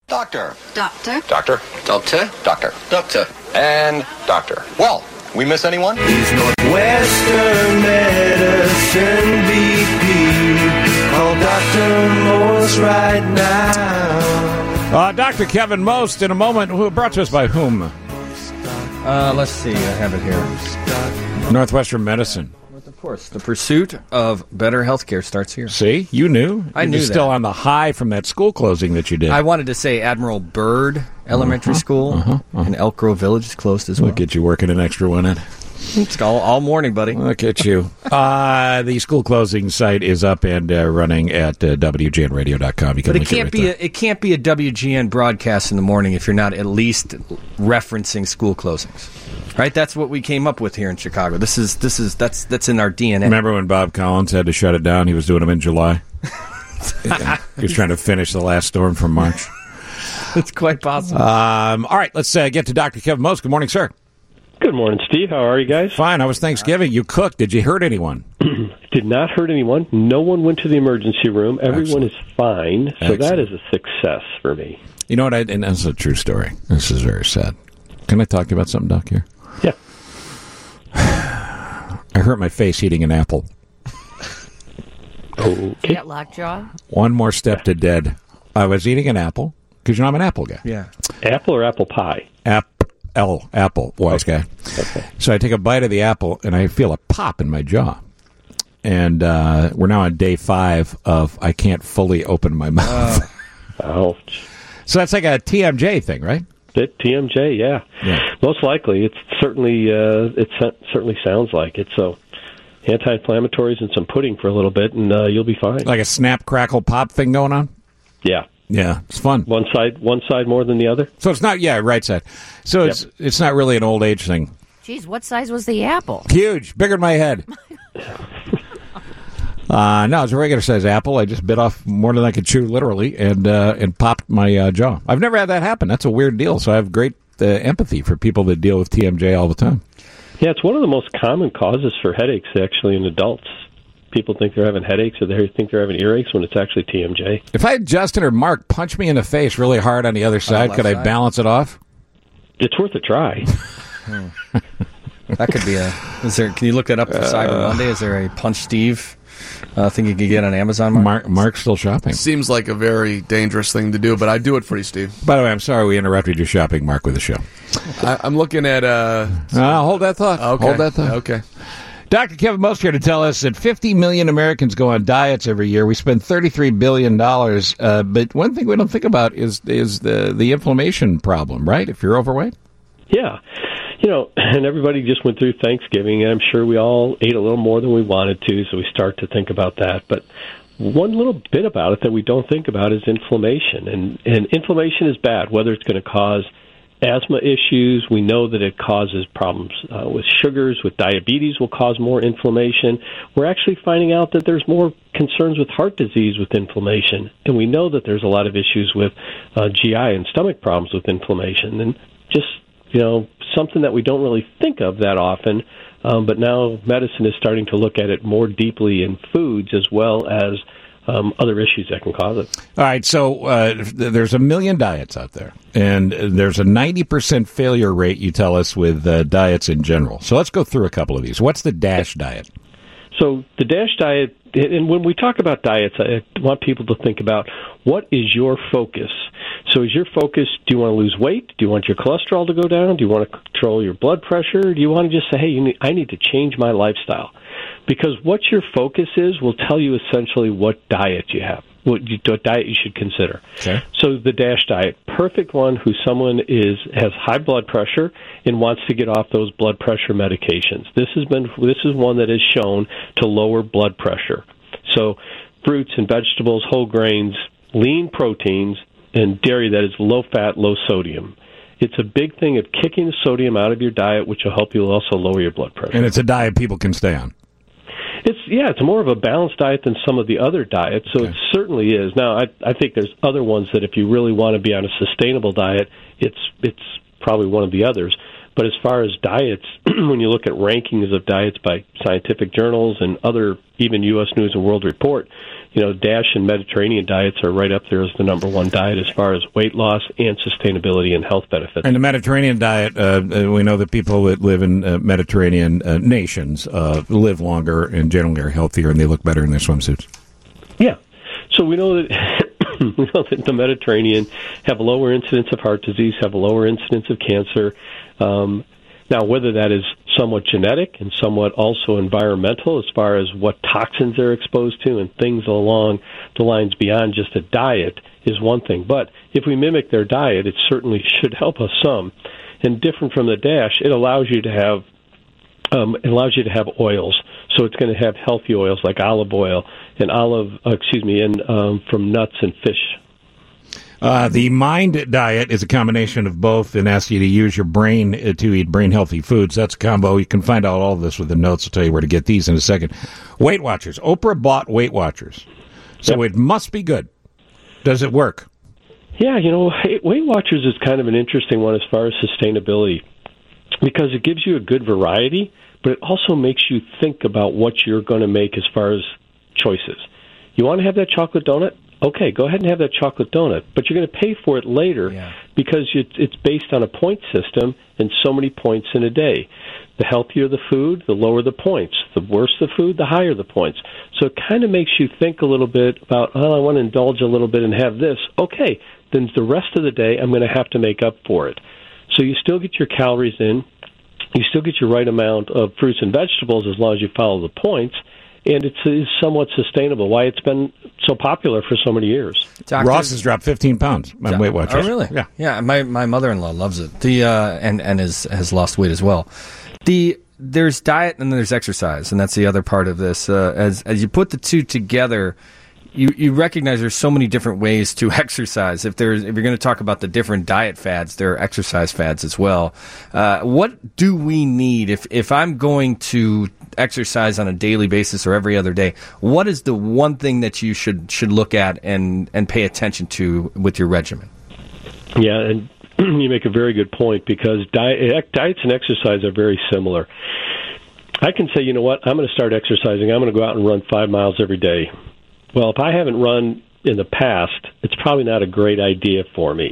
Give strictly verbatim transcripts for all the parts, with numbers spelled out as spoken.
Doctor. Doctor. Doctor. Doctor. Doctor. Doctor. And doctor. Well, we miss anyone? He's Northwestern Medicine V P. Call Doctor Most right now. Uh, Doctor Kevin Most in a moment. Who brought to us by whom? Uh, let's see. I have it here. Northwestern Medicine. Of course. The pursuit of better health care starts here. See? You knew. I You're knew still that. on the high from that school closing that you did. I wanted to say Admiral Byrd Elementary uh-huh, School uh-huh, uh-huh. in Elk Grove Village is closed as well. Look at you working an extra one in. It's all, all morning, buddy. Look at you. Uh, the school closing site is up and uh, running at uh, W G N radio dot com. You can But it link can't right be there. a, it can't be a W G N broadcast in the morning if you're not at least referencing school closings. Right? That's what we came up with here in Chicago. This is this is that's that's in our D N A. Remember when Bob Collins had to shut it down? He was doing them in July. He was trying to finish the last storm from March. It's quite possible. Um, all right, let's uh, get to Doctor Kevin Most. Good morning, sir. Good morning, Steve. How are you guys? Fine. How was Thanksgiving? You cooked. Did you hurt anyone? Did not hurt anyone. No one went to the emergency room. Everyone Excellent. is fine. So Excellent. that is a success for me. You know what? I, and that's a true story. This is very sad. Can I talk to you about something, Doc, here? Yeah. I hurt my face eating an apple. Okay. You got lockjaw? One more step to dead. I was eating an apple, because you know I'm an apple guy. Yeah. Apple or apple pie? Apple. L, apple, wise guy. Okay. So I take a bite of the apple, and I feel a pop in my jaw. And uh, we're now on day five of I can't fully open my mouth. Uh, ouch. So that's like a T M J thing, right? It, T M J, yeah. Yeah. Most likely. It's certainly, uh, it certainly sounds like it. So anti-inflammatories and some pudding for a little bit, and uh, you'll be fine. Like a snap, crackle, pop thing going on? Yeah. Yeah, it's fun. One side, one side more than the other? So it's not, yeah, right side. So it's Yep. it's not really an old age thing. Geez, what size was the apple? Huge, bigger than my head. uh, no, it's a regular size apple. I just bit off more than I could chew, literally, and uh, and popped my uh, jaw. I've never had that happen. That's a weird deal. So I have great uh, empathy for people that deal with T M J all the time. Yeah, it's one of the most common causes for headaches, actually, in adults. People think they're having headaches or they think they're having earaches when it's actually T M J. If I had Justin or Mark punch me in the face really hard on the other side, left could I side? balance it off? It's worth a try. That could be a. Is there? Can you look that up for Cyber Monday? Is there a Punch Steve uh, thing you can get on Amazon? Mark? Mark, Mark's still shopping. Seems like a very dangerous thing to do, but I do it for you, Steve. By the way, I'm sorry we interrupted your shopping, Mark, with the show. I, I'm looking at. Uh, Uh, hold that thought. okay. Hold that thought. Okay. Doctor Kevin Most here to tell us that fifty million Americans go on diets every year. We spend thirty-three billion dollars. Uh, but one thing we don't think about is is the, the inflammation problem, right? If you're overweight? Yeah. You know, and everybody just went through Thanksgiving, and I'm sure we all ate a little more than we wanted to, so we start to think about that. But one little bit about it that we don't think about is inflammation. And, and inflammation is bad, whether it's going to cause asthma issues. We know that it causes problems uh, with sugars, with diabetes will cause more inflammation. We're actually finding out that there's more concerns with heart disease with inflammation. And we know that there's a lot of issues with uh, G I and stomach problems with inflammation. And just, you know, something that we don't really think of that often, um, but now medicine is starting to look at it more deeply in foods as well as Um, other issues that can cause it. All right, so uh, there's a million diets out there, and there's a ninety percent failure rate, you tell us, with uh, diets in general. So let's go through a couple of these. What's the DASH diet? So the DASH diet, and when we talk about diets, I want people to think about what is your focus. So is your focus, do you want to lose weight? Do you want your cholesterol to go down? Do you want to control your blood pressure? Do you want to just say, hey, you need, I need to change my lifestyle? Because what your focus is will tell you essentially what diet you have, what, you, what diet you should consider. Okay. So the DASH diet, perfect one who someone is has high blood pressure and wants to get off those blood pressure medications. This has been this is one that is shown to lower blood pressure. So fruits and vegetables, whole grains, lean proteins, and dairy that is low fat, low sodium. It's a big thing of kicking the sodium out of your diet, which will help you also lower your blood pressure. And it's a diet people can stay on. It's yeah, it's more of a balanced diet than some of the other diets, so Okay. it certainly is. Now, I I think there's other ones that if you really want to be on a sustainable diet, it's it's probably one of the others. But as far as diets, when you look at rankings of diets by scientific journals and other, even U S News and World Report, you know, DASH and Mediterranean diets are right up there as the number one diet as far as weight loss and sustainability and health benefits. And the Mediterranean diet, uh, we know that people that live in uh, Mediterranean uh, nations uh, live longer and generally are healthier, and they look better in their swimsuits. Yeah. So we know that we know that the Mediterranean have a lower incidence of heart disease, have a lower incidence of cancer. Um, now, whether that is somewhat genetic and somewhat also environmental as far as what toxins they're exposed to and things along the lines beyond just a diet is one thing. But if we mimic their diet, it certainly should help us some. And different from the DASH, it allows you to have um, it allows you to have oils. So it's going to have healthy oils like olive oil and olive, uh, excuse me, and um, from nuts and fish. Uh, the Mind diet is a combination of both and asks you to use your brain uh, to eat brain-healthy foods. That's a combo. You can find out all of this with the notes. I'll tell you where to get these in a second. Weight Watchers. Oprah bought Weight Watchers. So yep. It must be good. Does it work? Yeah, you know, Weight Watchers is kind of an interesting one as far as sustainability because it gives you a good variety, but it also makes you think about what you're going to make as far as choices. You want to have that chocolate donut? Okay, go ahead and have that chocolate donut, but you're going to pay for it later yeah. because it's based on a point system and so many points in a day. The healthier the food, the lower the points. The worse the food, the higher the points. So it kind of makes you think a little bit about, oh, I want to indulge a little bit and have this. Okay, then the rest of the day I'm going to have to make up for it. So you still get your calories in. You still get your right amount of fruits and vegetables as long as you follow the points. And it's, it's somewhat sustainable. Why it's been so popular for so many years. Doctor, Ross has dropped fifteen pounds on Do- Weight Watchers. Oh, really? Yeah. Yeah. My my mother-in-law loves it. The uh, and and is, has lost weight as well. The there's diet and there's exercise, and that's the other part of this. Uh, as as you put the two together, you you recognize there's so many different ways to exercise. If there's if you're going to talk about the different diet fads, there are exercise fads as well. Uh, what do we need if if I'm going to exercise on a daily basis or every other day? What is the one thing that you should should look at and and pay attention to with your regimen? Yeah, and you make a very good point because diet, diets and exercise are very similar. I can say, you know what, I'm going to start exercising. I'm going to go out and run five miles every day. Well, if I haven't run in the past, it's probably not a great idea for me.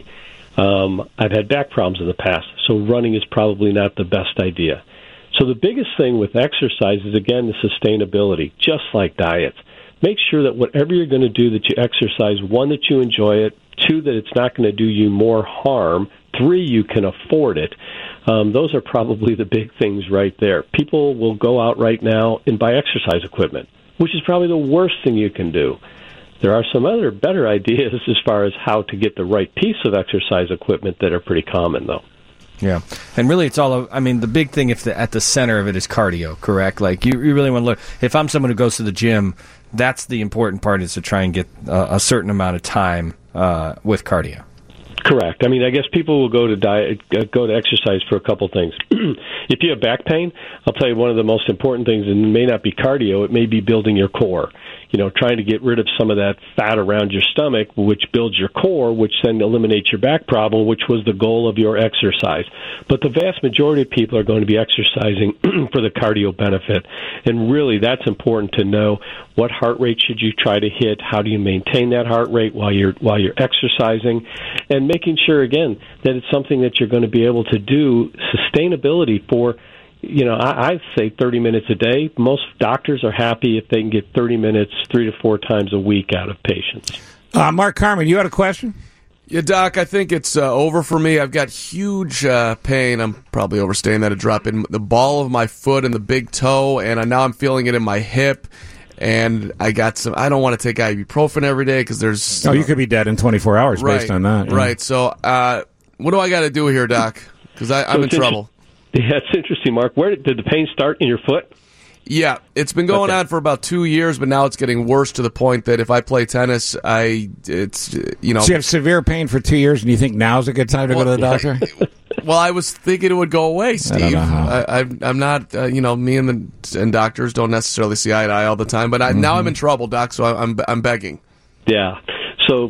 Um, I've had back problems in the past, so running is probably not the best idea. So the biggest thing with exercise is, again, the sustainability, just like diets. Make sure that whatever you're going to do, that you exercise, one, that you enjoy it, two, that it's not going to do you more harm, three, you can afford it. Um, those are probably the big things right there. People will go out right now and buy exercise equipment, which is probably the worst thing you can do. There are some other better ideas as far as how to get the right piece of exercise equipment that are pretty common, though. Yeah, and really it's all, I mean, the big thing if the, at the center of it is cardio, correct? Like, you, you really want to look, if I'm someone who goes to the gym, that's the important part, is to try and get uh, a certain amount of time uh, with cardio. Correct. I mean, I guess people will go to diet, uh, go to exercise for a couple things. If you have back pain, I'll tell you one of the most important things, and it may not be cardio, it may be building your core. You know, trying to get rid of some of that fat around your stomach, which builds your core, which then eliminates your back problem, which was the goal of your exercise. But the vast majority of people are going to be exercising for the cardio benefit. And really, that's important to know. What heart rate should you try to hit? How do you maintain that heart rate while you're while you're exercising? And making sure, again, that it's something that you're going to be able to do sustainability for. You know, I, I'd say thirty minutes a day. Most doctors are happy if they can get thirty minutes three to four times a week out of patients. Uh, Mark Carmen, you had a question? Yeah, Doc, I think it's uh, over for me. I've got huge uh, pain. I'm probably overstating that, a drop in the ball of my foot and the big toe, and I, now I'm feeling it in my hip. And I got some, I don't want to take ibuprofen every day because there's... Oh, you could be dead in twenty-four hours right, based on that. Yeah. Right. So uh, what do I got to do here, Doc? Because I'm so in trouble. Inter- yeah, it's interesting, Mark. Where did, did the pain start in your foot? Yeah, it's been going okay. on for about two years, but now it's getting worse to the point that if I play tennis, I, it's, you know... So you have severe pain for two years, and you think now's a good time to well, go to the doctor? Well, I was thinking it would go away, Steve. I don't know how. I, I, I'm not, uh, you know, me and the and doctors don't necessarily see eye to eye all the time, but I, mm-hmm. now I'm in trouble, Doc, so I, I'm I'm begging. Yeah, so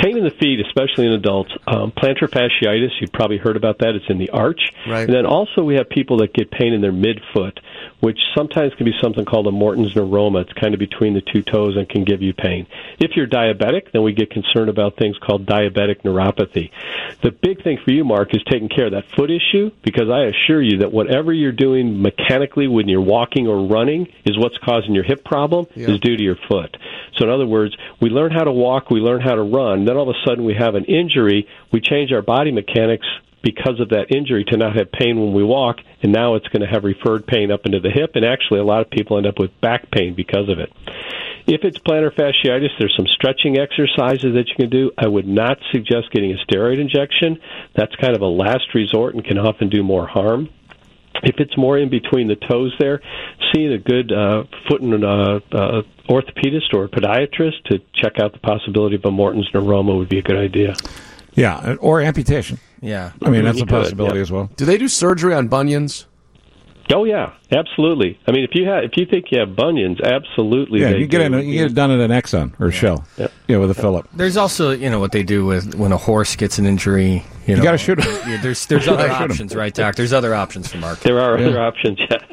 pain in the feet, especially in adults. Um, plantar fasciitis, you've probably heard about that. It's in the arch. Right. And then also we have people that get pain in their midfoot, which sometimes can be something called a Morton's neuroma. It's kind of between the two toes and can give you pain. If you're diabetic, then we get concerned about things called diabetic neuropathy. The big thing for you, Mark, is taking care of that foot issue, because I assure you that whatever you're doing mechanically when you're walking or running is what's causing your hip problem Yeah. is due to your foot. So in other words, we learn how to walk, we learn how to run, then all of a sudden we have an injury, we change our body mechanics because of that injury to not have pain when we walk, and now it's going to have referred pain up into the hip, and actually a lot of people end up with back pain because of it. If it's plantar fasciitis, there's some stretching exercises that you can do. I would not suggest getting a steroid injection. That's kind of a last resort and can often do more harm. If it's more in between the toes there, seeing a good uh, foot and uh, uh, orthopedist or a podiatrist to check out the possibility of a Morton's neuroma would be a good idea. Yeah, or amputation. Yeah. I mean, that's You a could, possibility yeah. as well. Do they do surgery on bunions? Oh yeah, absolutely. I mean, if you have, if you think you have bunions, absolutely. Yeah, they you get do. it, you get it done at an Exxon or Shell. Yeah. Yeah, with a Phillip. There's also, you know, what they do with when a horse gets an injury. You, know, gotta shoot him. Yeah, there's there's other Shoot him. options, right, Doc? There's other options for Mark. There are Yeah. other options. Yes.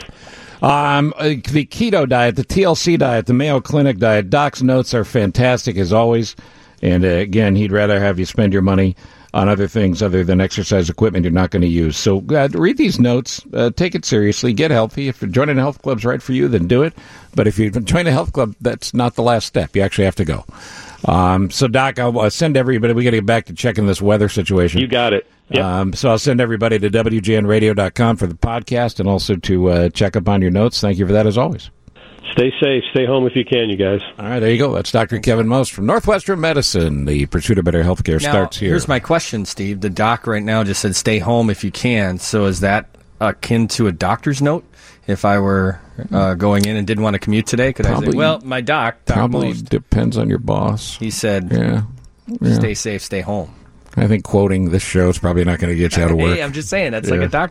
Um, uh, the keto diet, the T L C diet, the Mayo Clinic diet. Doc's notes are fantastic as always. And uh, again, he'd rather have you spend your money on other things other than exercise equipment you're not going to use. So uh, read these notes, uh, take it seriously, get healthy. If joining a health club's right for you, then do it. But if you join a health club, that's not the last step. You actually have to go. Um, so, Doc, I'll uh, send everybody. We got to get back to checking this weather situation. You got it. Yep. Um, so I'll send everybody to W G N radio dot com for the podcast and also to uh, check up on your notes. Thank you for that, as always. Stay safe. Stay home if you can, you guys. All right, there you go. That's Doctor Kevin Most from Northwestern Medicine. The pursuit of better healthcare Now, starts here. here's my question, Steve. The doc right now just said stay home if you can. So is that akin to a doctor's note? If I were uh, going in and didn't want to commute today, could I Probably- say, well, my doc, Doc Probably Most, depends on your boss. he said, Yeah. yeah. stay safe, stay home. I think quoting this show is probably not going to get you out of work. Hey, I'm just saying, that's like Yeah. a doctor.